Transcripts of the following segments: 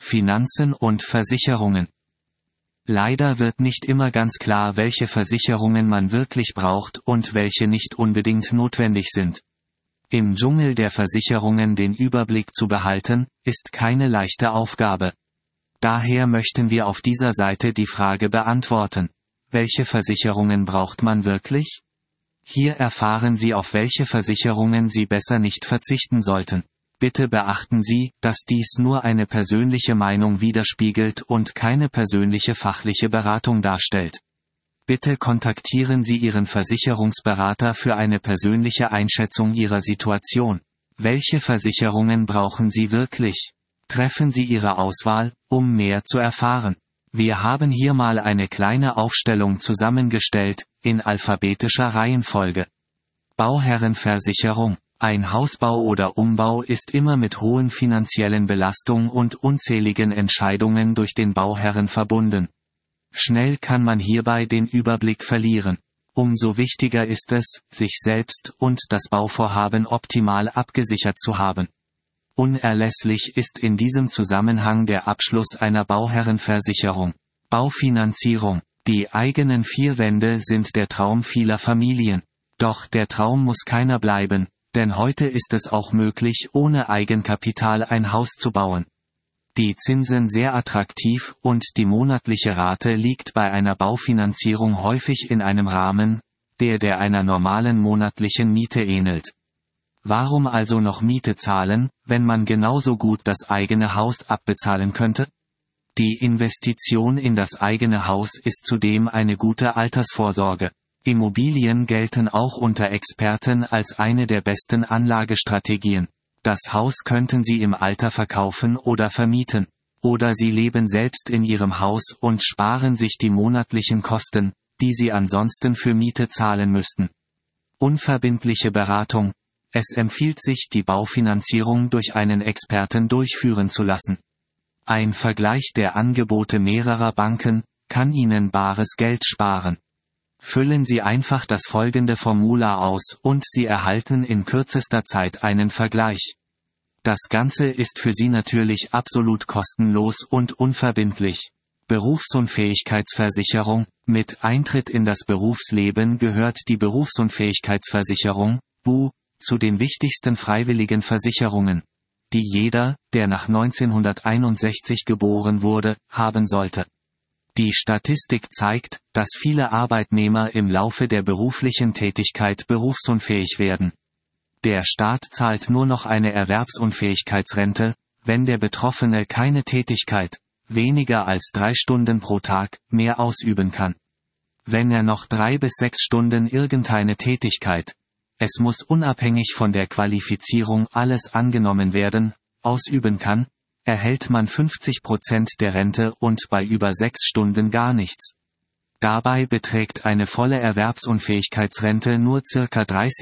Finanzen und Versicherungen. Leider wird nicht immer ganz klar, welche Versicherungen man wirklich braucht und welche nicht unbedingt notwendig sind. Im Dschungel der Versicherungen den Überblick zu behalten, ist keine leichte Aufgabe. Daher möchten wir auf dieser Seite die Frage beantworten: Welche Versicherungen braucht man wirklich? Hier erfahren Sie, auf welche Versicherungen Sie besser nicht verzichten sollten. Bitte beachten Sie, dass dies nur eine persönliche Meinung widerspiegelt und keine persönliche fachliche Beratung darstellt. Bitte kontaktieren Sie Ihren Versicherungsberater für eine persönliche Einschätzung Ihrer Situation. Welche Versicherungen brauchen Sie wirklich? Treffen Sie Ihre Auswahl, um mehr zu erfahren. Wir haben hier mal eine kleine Aufstellung zusammengestellt, in alphabetischer Reihenfolge. Bauherrenversicherung. Ein Hausbau oder Umbau ist immer mit hohen finanziellen Belastungen und unzähligen Entscheidungen durch den Bauherren verbunden. Schnell kann man hierbei den Überblick verlieren. Umso wichtiger ist es, sich selbst und das Bauvorhaben optimal abgesichert zu haben. Unerlässlich ist in diesem Zusammenhang der Abschluss einer Bauherrenversicherung. Baufinanzierung. Die eigenen vier Wände sind der Traum vieler Familien. Doch der Traum muss keiner bleiben, denn heute ist es auch möglich, ohne Eigenkapital ein Haus zu bauen. Die Zinsen sehr attraktiv und die monatliche Rate liegt bei einer Baufinanzierung häufig in einem Rahmen, der einer normalen monatlichen Miete ähnelt. Warum also noch Miete zahlen, wenn man genauso gut das eigene Haus abbezahlen könnte? Die Investition in das eigene Haus ist zudem eine gute Altersvorsorge. Immobilien gelten auch unter Experten als eine der besten Anlagestrategien. Das Haus könnten Sie im Alter verkaufen oder vermieten. Oder Sie leben selbst in Ihrem Haus und sparen sich die monatlichen Kosten, die Sie ansonsten für Miete zahlen müssten. Unverbindliche Beratung. Es empfiehlt sich, die Baufinanzierung durch einen Experten durchführen zu lassen. Ein Vergleich der Angebote mehrerer Banken kann Ihnen bares Geld sparen. Füllen Sie einfach das folgende Formular aus und Sie erhalten in kürzester Zeit einen Vergleich. Das Ganze ist für Sie natürlich absolut kostenlos und unverbindlich. Berufsunfähigkeitsversicherung. Mit Eintritt in das Berufsleben gehört die Berufsunfähigkeitsversicherung, BU, zu den wichtigsten freiwilligen Versicherungen, die jeder, der nach 1961 geboren wurde, haben sollte. Die Statistik zeigt, dass viele Arbeitnehmer im Laufe der beruflichen Tätigkeit berufsunfähig werden. Der Staat zahlt nur noch eine Erwerbsunfähigkeitsrente, wenn der Betroffene keine Tätigkeit, weniger als 3 Stunden pro Tag, mehr ausüben kann. Wenn er noch 3 bis 6 Stunden irgendeine Tätigkeit, es muss unabhängig von der Qualifizierung alles angenommen werden, ausüben kann, erhält man 50% der Rente und bei über 6 Stunden gar nichts. Dabei beträgt eine volle Erwerbsunfähigkeitsrente nur ca.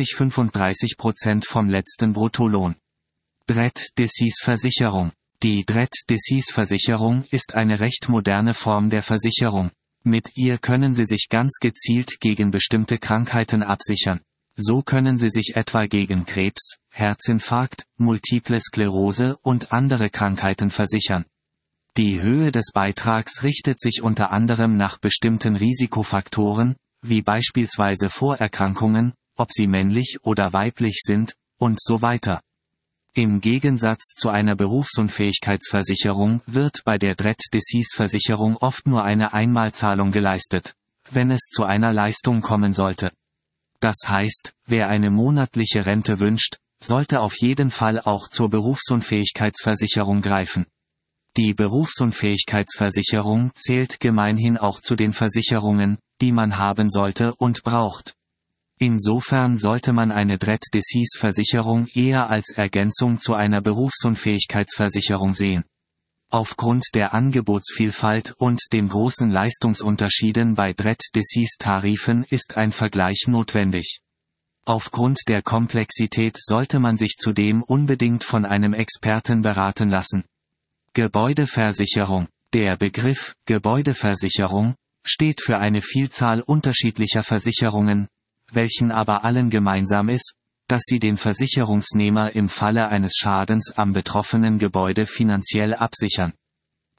30–35% vom letzten Bruttolohn. Dread-Disease-Versicherung. Die Dread-Disease-Versicherung ist eine recht moderne Form der Versicherung. Mit ihr können Sie sich ganz gezielt gegen bestimmte Krankheiten absichern. So können Sie sich etwa gegen Krebs, Herzinfarkt, Multiple Sklerose und andere Krankheiten versichern. Die Höhe des Beitrags richtet sich unter anderem nach bestimmten Risikofaktoren, wie beispielsweise Vorerkrankungen, ob sie männlich oder weiblich sind, und so weiter. Im Gegensatz zu einer Berufsunfähigkeitsversicherung wird bei der Dread-Disease-Versicherung oft nur eine Einmalzahlung geleistet, wenn es zu einer Leistung kommen sollte. Das heißt, wer eine monatliche Rente wünscht, sollte auf jeden Fall auch zur Berufsunfähigkeitsversicherung greifen. Die Berufsunfähigkeitsversicherung zählt gemeinhin auch zu den Versicherungen, die man haben sollte und braucht. Insofern sollte man eine Dread-Disease-Versicherung eher als Ergänzung zu einer Berufsunfähigkeitsversicherung sehen. Aufgrund der Angebotsvielfalt und den großen Leistungsunterschieden bei Dread-Disease-Tarifen ist ein Vergleich notwendig. Aufgrund der Komplexität sollte man sich zudem unbedingt von einem Experten beraten lassen. Gebäudeversicherung. Der Begriff Gebäudeversicherung steht für eine Vielzahl unterschiedlicher Versicherungen, welchen aber allen gemeinsam ist, dass sie den Versicherungsnehmer im Falle eines Schadens am betroffenen Gebäude finanziell absichern.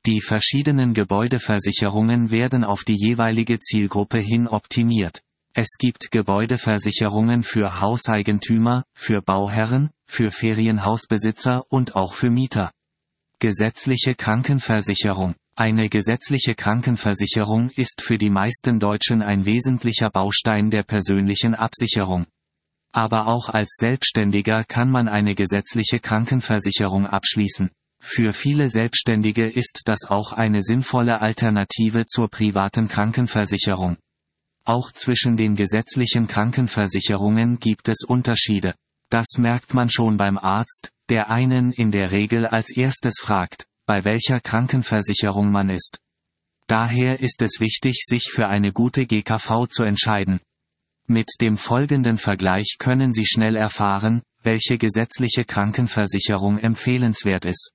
Die verschiedenen Gebäudeversicherungen werden auf die jeweilige Zielgruppe hin optimiert. Es gibt Gebäudeversicherungen für Hauseigentümer, für Bauherren, für Ferienhausbesitzer und auch für Mieter. Gesetzliche Krankenversicherung. Eine gesetzliche Krankenversicherung ist für die meisten Deutschen ein wesentlicher Baustein der persönlichen Absicherung. Aber auch als Selbstständiger kann man eine gesetzliche Krankenversicherung abschließen. Für viele Selbstständige ist das auch eine sinnvolle Alternative zur privaten Krankenversicherung. Auch zwischen den gesetzlichen Krankenversicherungen gibt es Unterschiede. Das merkt man schon beim Arzt, der einen in der Regel als erstes fragt, bei welcher Krankenversicherung man ist. Daher ist es wichtig, sich für eine gute GKV zu entscheiden. Mit dem folgenden Vergleich können Sie schnell erfahren, welche gesetzliche Krankenversicherung empfehlenswert ist.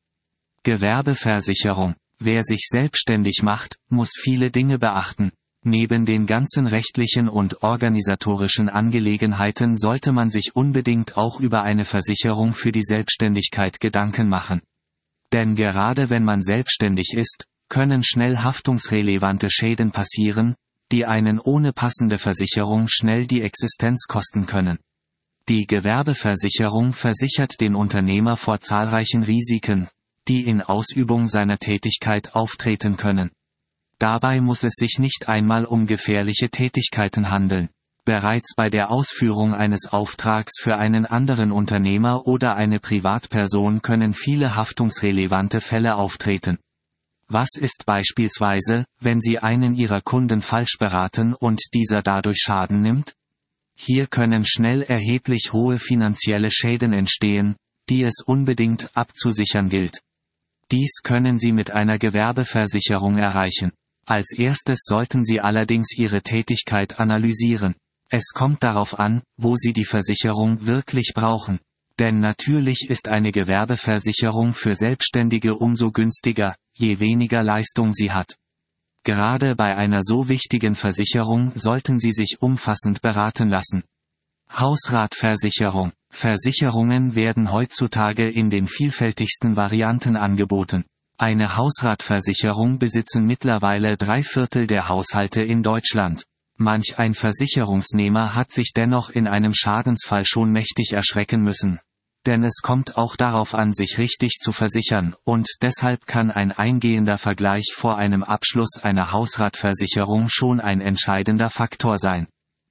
Gewerbeversicherung. Wer sich selbstständig macht, muss viele Dinge beachten. Neben den ganzen rechtlichen und organisatorischen Angelegenheiten sollte man sich unbedingt auch über eine Versicherung für die Selbstständigkeit Gedanken machen. Denn gerade wenn man selbstständig ist, können schnell haftungsrelevante Schäden passieren, die einen ohne passende Versicherung schnell die Existenz kosten können. Die Gewerbeversicherung versichert den Unternehmer vor zahlreichen Risiken, die in Ausübung seiner Tätigkeit auftreten können. Dabei muss es sich nicht einmal um gefährliche Tätigkeiten handeln. Bereits bei der Ausführung eines Auftrags für einen anderen Unternehmer oder eine Privatperson können viele haftungsrelevante Fälle auftreten. Was ist beispielsweise, wenn Sie einen Ihrer Kunden falsch beraten und dieser dadurch Schaden nimmt? Hier können schnell erheblich hohe finanzielle Schäden entstehen, die es unbedingt abzusichern gilt. Dies können Sie mit einer Gewerbeversicherung erreichen. Als erstes sollten Sie allerdings Ihre Tätigkeit analysieren. Es kommt darauf an, wo Sie die Versicherung wirklich brauchen. Denn natürlich ist eine Gewerbeversicherung für Selbstständige umso günstiger, je weniger Leistung sie hat. Gerade bei einer so wichtigen Versicherung sollten Sie sich umfassend beraten lassen. Hausratversicherung. Versicherungen werden heutzutage in den vielfältigsten Varianten angeboten. Eine Hausratversicherung besitzen mittlerweile 3/4 der Haushalte in Deutschland. Manch ein Versicherungsnehmer hat sich dennoch in einem Schadensfall schon mächtig erschrecken müssen. Denn es kommt auch darauf an, sich richtig zu versichern, und deshalb kann ein eingehender Vergleich vor einem Abschluss einer Hausratversicherung schon ein entscheidender Faktor sein.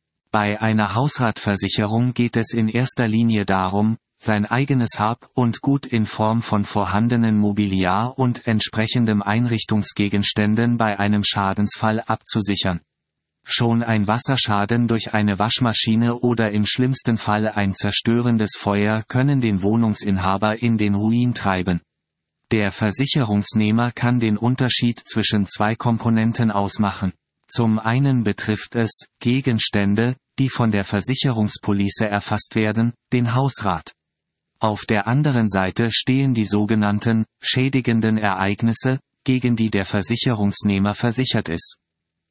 Bei einer Hausratversicherung geht es in erster Linie darum, sein eigenes Hab und Gut in Form von vorhandenen Mobiliar und entsprechendem Einrichtungsgegenständen bei einem Schadensfall abzusichern. Schon ein Wasserschaden durch eine Waschmaschine oder im schlimmsten Fall ein zerstörendes Feuer können den Wohnungsinhaber in den Ruin treiben. Der Versicherungsnehmer kann den Unterschied zwischen zwei Komponenten ausmachen. Zum einen betrifft es Gegenstände, die von der Versicherungspolice erfasst werden, den Hausrat. Auf der anderen Seite stehen die sogenannten schädigenden Ereignisse, gegen die der Versicherungsnehmer versichert ist.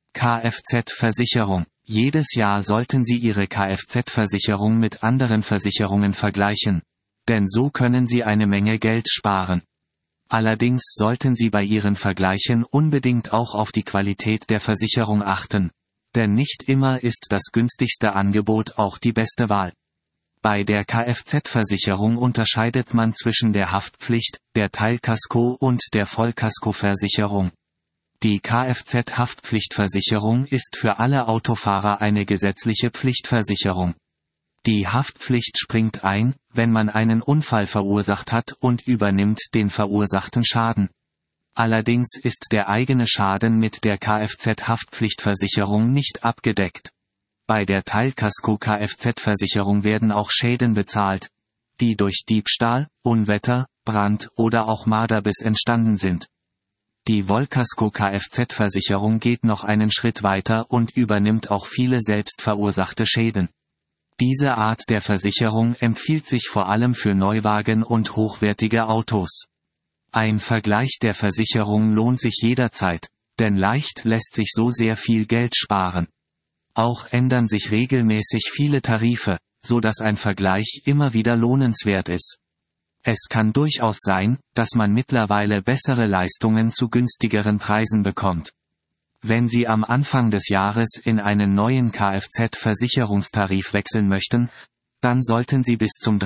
Kfz-Versicherung. Jedes Jahr sollten Sie Ihre Kfz-Versicherung mit anderen Versicherungen vergleichen, denn so können Sie eine Menge Geld sparen. Allerdings sollten Sie bei Ihren Vergleichen unbedingt auch auf die Qualität der Versicherung achten, denn nicht immer ist das günstigste Angebot auch die beste Wahl. Bei der Kfz-Versicherung unterscheidet man zwischen der Haftpflicht, der Teilkasko und der Vollkaskoversicherung. Die Kfz-Haftpflichtversicherung ist für alle Autofahrer eine gesetzliche Pflichtversicherung. Die Haftpflicht springt ein, wenn man einen Unfall verursacht hat und übernimmt den verursachten Schaden. Allerdings ist der eigene Schaden mit der Kfz-Haftpflichtversicherung nicht abgedeckt. Bei der Teilkasko-Kfz-Versicherung werden auch Schäden bezahlt, die durch Diebstahl, Unwetter, Brand oder auch Marderbiss entstanden sind. Die Vollkasko-Kfz-Versicherung geht noch einen Schritt weiter und übernimmt auch viele selbst verursachte Schäden. Diese Art der Versicherung empfiehlt sich vor allem für Neuwagen und hochwertige Autos. Ein Vergleich der Versicherung lohnt sich jederzeit, denn leicht lässt sich so sehr viel Geld sparen. Auch ändern sich regelmäßig viele Tarife, so dass ein Vergleich immer wieder lohnenswert ist. Es kann durchaus sein, dass man mittlerweile bessere Leistungen zu günstigeren Preisen bekommt. Wenn Sie am Anfang des Jahres in einen neuen Kfz-Versicherungstarif wechseln möchten, dann sollten Sie bis zum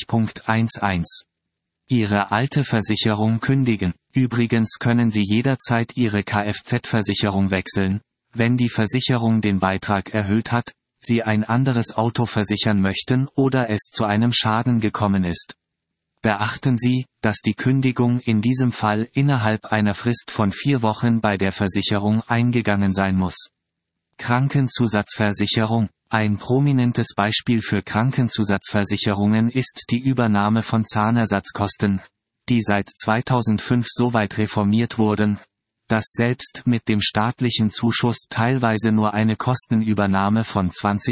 30.11. Ihre alte Versicherung kündigen. Übrigens können Sie jederzeit Ihre Kfz-Versicherung wechseln, wenn die Versicherung den Beitrag erhöht hat, Sie ein anderes Auto versichern möchten oder es zu einem Schaden gekommen ist. Beachten Sie, dass die Kündigung in diesem Fall innerhalb einer Frist von 4 Wochen bei der Versicherung eingegangen sein muss. Krankenzusatzversicherung. Ein prominentes Beispiel für Krankenzusatzversicherungen ist die Übernahme von Zahnersatzkosten, die seit 2005 soweit reformiert wurden, dass selbst mit dem staatlichen Zuschuss teilweise nur eine Kostenübernahme von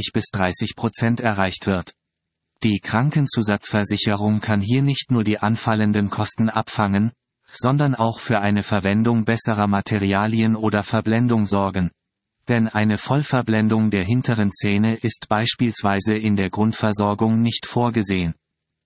20–30% erreicht wird. Die Krankenzusatzversicherung kann hier nicht nur die anfallenden Kosten abfangen, sondern auch für eine Verwendung besserer Materialien oder Verblendung sorgen. Denn eine Vollverblendung der hinteren Zähne ist beispielsweise in der Grundversorgung nicht vorgesehen.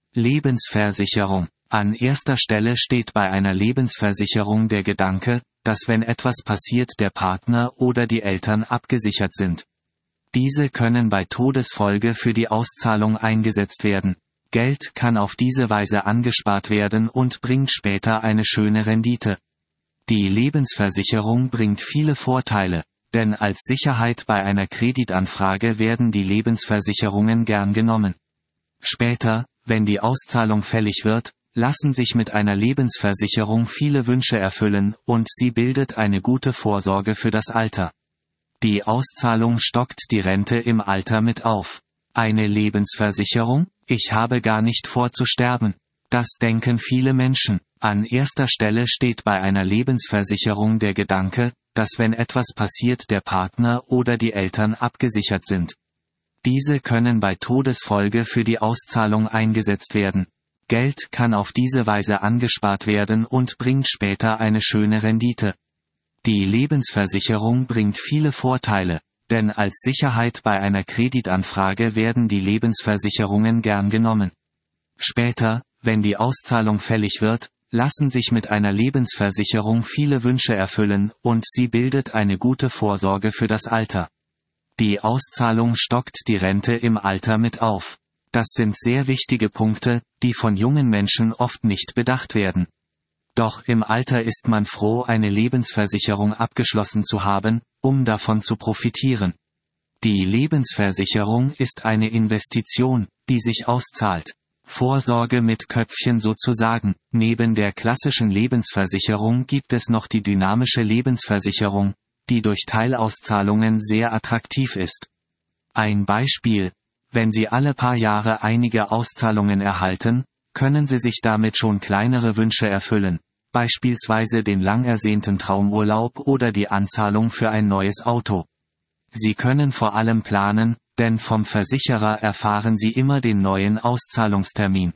Lebensversicherung. An erster Stelle steht bei einer Lebensversicherung der Gedanke, dass wenn etwas passiert, der Partner oder die Eltern abgesichert sind. Diese können bei Todesfolge für die Auszahlung eingesetzt werden. Geld kann auf diese Weise angespart werden und bringt später eine schöne Rendite. Die Lebensversicherung bringt viele Vorteile, denn als Sicherheit bei einer Kreditanfrage werden die Lebensversicherungen gern genommen. Später, wenn die Auszahlung fällig wird, lassen sich mit einer Lebensversicherung viele Wünsche erfüllen und sie bildet eine gute Vorsorge für das Alter. Die Auszahlung stockt die Rente im Alter mit auf. Eine Lebensversicherung? Ich habe gar nicht vor zu sterben. Das denken viele Menschen. An erster Stelle steht bei einer Lebensversicherung der Gedanke, dass wenn etwas passiert, der Partner oder die Eltern abgesichert sind. Diese können bei Todesfolge für die Auszahlung eingesetzt werden. Geld kann auf diese Weise angespart werden und bringt später eine schöne Rendite. Die Lebensversicherung bringt viele Vorteile, denn als Sicherheit bei einer Kreditanfrage werden die Lebensversicherungen gern genommen. Später, wenn die Auszahlung fällig wird, lassen sich mit einer Lebensversicherung viele Wünsche erfüllen und sie bildet eine gute Vorsorge für das Alter. Die Auszahlung stockt die Rente im Alter mit auf. Das sind sehr wichtige Punkte, die von jungen Menschen oft nicht bedacht werden. Doch im Alter ist man froh, eine Lebensversicherung abgeschlossen zu haben, um davon zu profitieren. Die Lebensversicherung ist eine Investition, die sich auszahlt. Vorsorge mit Köpfchen sozusagen. Neben der klassischen Lebensversicherung gibt es noch die dynamische Lebensversicherung, die durch Teilauszahlungen sehr attraktiv ist. Ein Beispiel: Wenn Sie alle paar Jahre einige Auszahlungen erhalten, können Sie sich damit schon kleinere Wünsche erfüllen, beispielsweise den lang ersehnten Traumurlaub oder die Anzahlung für ein neues Auto. Sie können vor allem planen, denn vom Versicherer erfahren Sie immer den neuen Auszahlungstermin.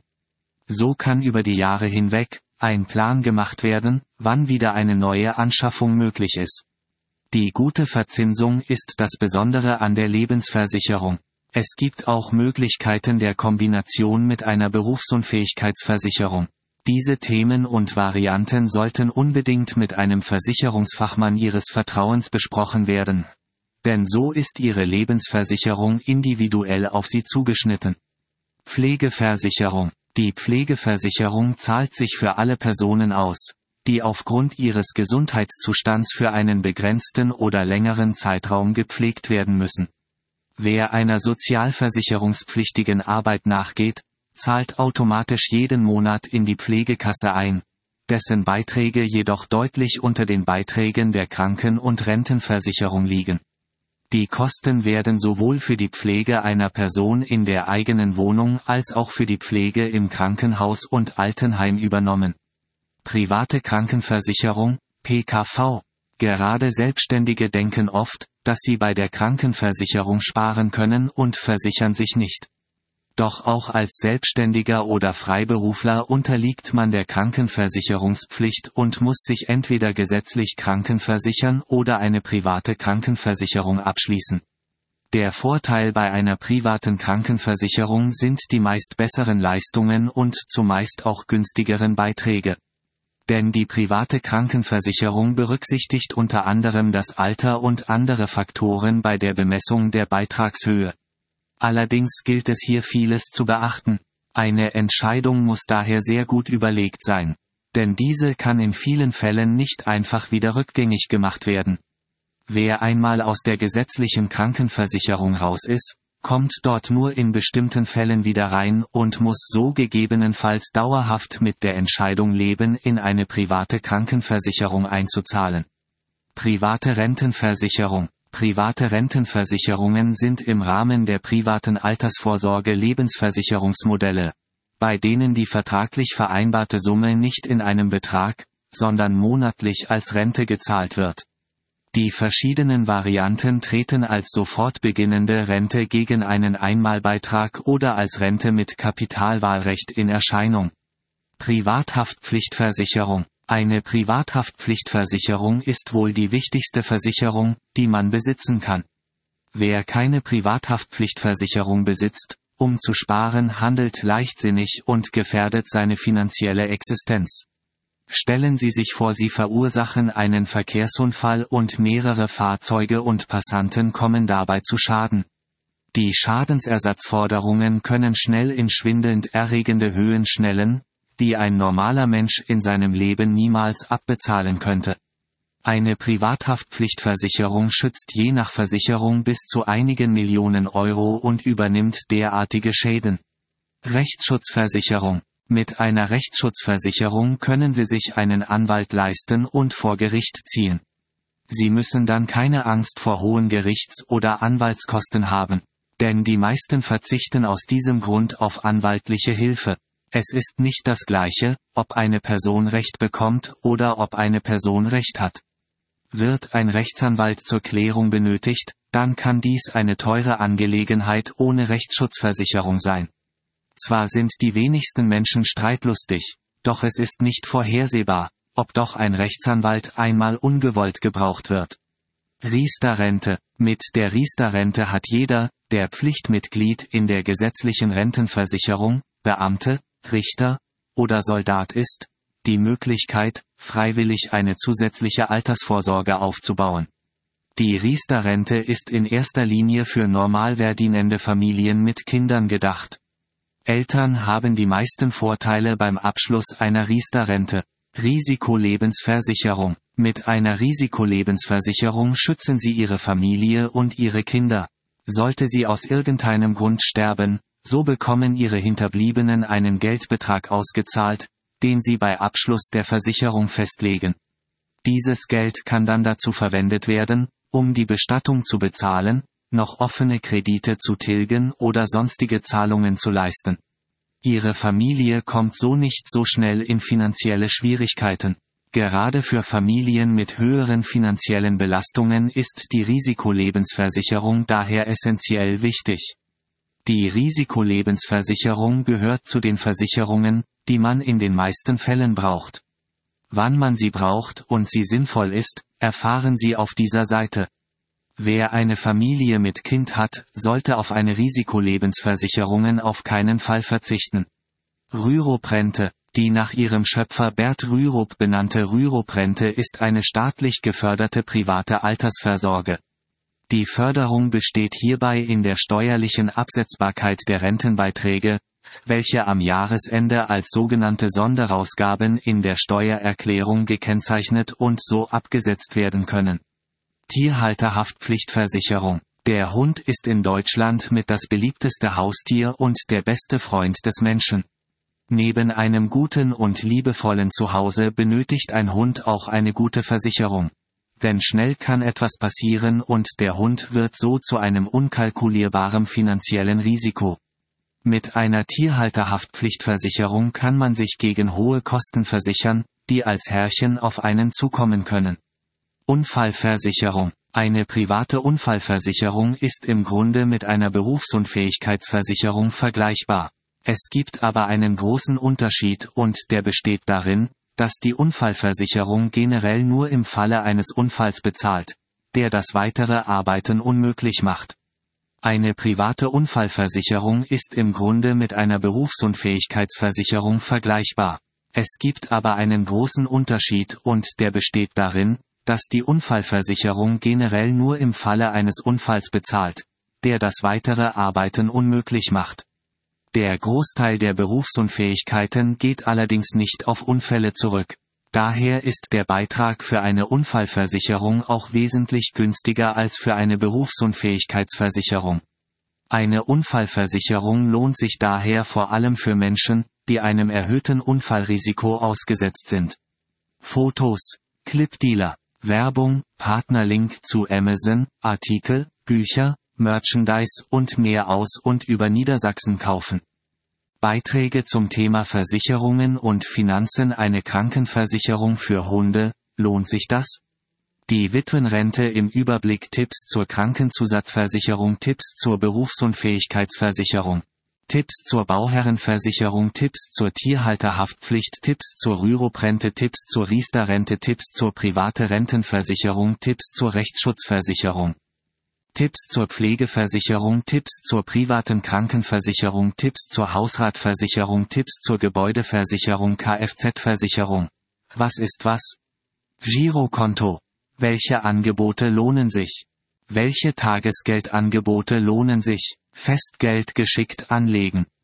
So kann über die Jahre hinweg ein Plan gemacht werden, wann wieder eine neue Anschaffung möglich ist. Die gute Verzinsung ist das Besondere an der Lebensversicherung. Es gibt auch Möglichkeiten der Kombination mit einer Berufsunfähigkeitsversicherung. Diese Themen und Varianten sollten unbedingt mit einem Versicherungsfachmann Ihres Vertrauens besprochen werden. Denn so ist Ihre Lebensversicherung individuell auf Sie zugeschnitten. Pflegeversicherung. Die Pflegeversicherung zahlt sich für alle Personen aus, die aufgrund ihres Gesundheitszustands für einen begrenzten oder längeren Zeitraum gepflegt werden müssen. Wer einer sozialversicherungspflichtigen Arbeit nachgeht, zahlt automatisch jeden Monat in die Pflegekasse ein, dessen Beiträge jedoch deutlich unter den Beiträgen der Kranken- und Rentenversicherung liegen. Die Kosten werden sowohl für die Pflege einer Person in der eigenen Wohnung als auch für die Pflege im Krankenhaus und Altenheim übernommen. Private Krankenversicherung, PKV. Gerade Selbstständige denken oft, dass sie bei der Krankenversicherung sparen können und versichern sich nicht. Doch auch als Selbstständiger oder Freiberufler unterliegt man der Krankenversicherungspflicht und muss sich entweder gesetzlich krankenversichern oder eine private Krankenversicherung abschließen. Der Vorteil bei einer privaten Krankenversicherung sind die meist besseren Leistungen und zumeist auch günstigeren Beiträge. Denn die private Krankenversicherung berücksichtigt unter anderem das Alter und andere Faktoren bei der Bemessung der Beitragshöhe. Allerdings gilt es hier vieles zu beachten. Eine Entscheidung muss daher sehr gut überlegt sein. Denn diese kann in vielen Fällen nicht einfach wieder rückgängig gemacht werden. Wer einmal aus der gesetzlichen Krankenversicherung raus ist, kommt dort nur in bestimmten Fällen wieder rein und muss so gegebenenfalls dauerhaft mit der Entscheidung leben, in eine private Krankenversicherung einzuzahlen. Private Rentenversicherung. Private Rentenversicherungen sind im Rahmen der privaten Altersvorsorge Lebensversicherungsmodelle, bei denen die vertraglich vereinbarte Summe nicht in einem Betrag, sondern monatlich als Rente gezahlt wird. Die verschiedenen Varianten treten als sofort beginnende Rente gegen einen Einmalbeitrag oder als Rente mit Kapitalwahlrecht in Erscheinung. Privathaftpflichtversicherung. Eine Privathaftpflichtversicherung ist wohl die wichtigste Versicherung, die man besitzen kann. Wer keine Privathaftpflichtversicherung besitzt, um zu sparen, handelt leichtsinnig und gefährdet seine finanzielle Existenz. Stellen Sie sich vor, Sie verursachen einen Verkehrsunfall und mehrere Fahrzeuge und Passanten kommen dabei zu Schaden. Die Schadensersatzforderungen können schnell in schwindelnd erregende Höhen schnellen, die ein normaler Mensch in seinem Leben niemals abbezahlen könnte. Eine Privathaftpflichtversicherung schützt je nach Versicherung bis zu einigen Millionen Euro und übernimmt derartige Schäden. Rechtsschutzversicherung. Mit einer Rechtsschutzversicherung können Sie sich einen Anwalt leisten und vor Gericht ziehen. Sie müssen dann keine Angst vor hohen Gerichts- oder Anwaltskosten haben, denn die meisten verzichten aus diesem Grund auf anwaltliche Hilfe. Es ist nicht das Gleiche, ob eine Person Recht bekommt oder ob eine Person Recht hat. Wird ein Rechtsanwalt zur Klärung benötigt, dann kann dies eine teure Angelegenheit ohne Rechtsschutzversicherung sein. Zwar sind die wenigsten Menschen streitlustig, doch es ist nicht vorhersehbar, ob doch ein Rechtsanwalt einmal ungewollt gebraucht wird. Riester-Rente. Mit der Riester-Rente hat jeder, der Pflichtmitglied in der gesetzlichen Rentenversicherung, Beamte, Richter oder Soldat ist, die Möglichkeit, freiwillig eine zusätzliche Altersvorsorge aufzubauen. Die Riester-Rente ist in erster Linie für normal verdienende Familien mit Kindern gedacht. Eltern haben die meisten Vorteile beim Abschluss einer Riester-Rente. Risikolebensversicherung. Mit einer Risikolebensversicherung schützen Sie Ihre Familie und Ihre Kinder. Sollte sie aus irgendeinem Grund sterben, so bekommen Ihre Hinterbliebenen einen Geldbetrag ausgezahlt, den Sie bei Abschluss der Versicherung festlegen. Dieses Geld kann dann dazu verwendet werden, um die Bestattung zu bezahlen, noch offene Kredite zu tilgen oder sonstige Zahlungen zu leisten. Ihre Familie kommt so nicht so schnell in finanzielle Schwierigkeiten. Gerade für Familien mit höheren finanziellen Belastungen ist die Risikolebensversicherung daher essentiell wichtig. Die Risikolebensversicherung gehört zu den Versicherungen, die man in den meisten Fällen braucht. Wann man sie braucht und sie sinnvoll ist, erfahren Sie auf dieser Seite. Wer eine Familie mit Kind hat, sollte auf eine Risikolebensversicherung auf keinen Fall verzichten. Rürup-Rente. Die nach ihrem Schöpfer Bert Rürup benannte Rürup-Rente ist eine staatlich geförderte private Altersvorsorge. Die Förderung besteht hierbei in der steuerlichen Absetzbarkeit der Rentenbeiträge, welche am Jahresende als sogenannte Sonderausgaben in der Steuererklärung gekennzeichnet und so abgesetzt werden können. Tierhalterhaftpflichtversicherung. Der Hund ist in Deutschland mit das beliebteste Haustier und der beste Freund des Menschen. Neben einem guten und liebevollen Zuhause benötigt ein Hund auch eine gute Versicherung. Denn schnell kann etwas passieren und der Hund wird so zu einem unkalkulierbaren finanziellen Risiko. Mit einer Tierhalterhaftpflichtversicherung kann man sich gegen hohe Kosten versichern, die als Härchen auf einen zukommen können. Unfallversicherung. Eine private Unfallversicherung ist im Grunde mit einer Berufsunfähigkeitsversicherung vergleichbar. Es gibt aber einen großen Unterschied und der besteht darin, dass die Unfallversicherung generell nur im Falle eines Unfalls bezahlt, der das weitere Arbeiten unmöglich macht. Eine private Unfallversicherung ist im Grunde mit einer Berufsunfähigkeitsversicherung vergleichbar. Es gibt aber einen großen Unterschied und der besteht darin, dass die Unfallversicherung generell nur im Falle eines Unfalls bezahlt, der das weitere Arbeiten unmöglich macht. Der Großteil der Berufsunfähigkeiten geht allerdings nicht auf Unfälle zurück. Daher ist der Beitrag für eine Unfallversicherung auch wesentlich günstiger als für eine Berufsunfähigkeitsversicherung. Eine Unfallversicherung lohnt sich daher vor allem für Menschen, die einem erhöhten Unfallrisiko ausgesetzt sind. Fotos, Clipdealer, Werbung, Partnerlink zu Amazon, Artikel, Bücher, Merchandise und mehr aus und über Niedersachsen kaufen. Beiträge zum Thema Versicherungen und Finanzen. Eine Krankenversicherung für Hunde, lohnt sich das? Die Witwenrente im Überblick. Tipps zur Krankenzusatzversicherung, Tipps zur Berufsunfähigkeitsversicherung, Tipps zur Bauherrenversicherung, Tipps zur Tierhalterhaftpflicht, Tipps zur Rürup-Rente, Tipps zur Riester-Rente, Tipps zur private Rentenversicherung, Tipps zur Rechtsschutzversicherung, Tipps zur Pflegeversicherung, Tipps zur privaten Krankenversicherung, Tipps zur Hausratversicherung, Tipps zur Gebäudeversicherung, Kfz-Versicherung. Was ist was? Girokonto. Welche Angebote lohnen sich? Welche Tagesgeldangebote lohnen sich? Festgeld geschickt anlegen.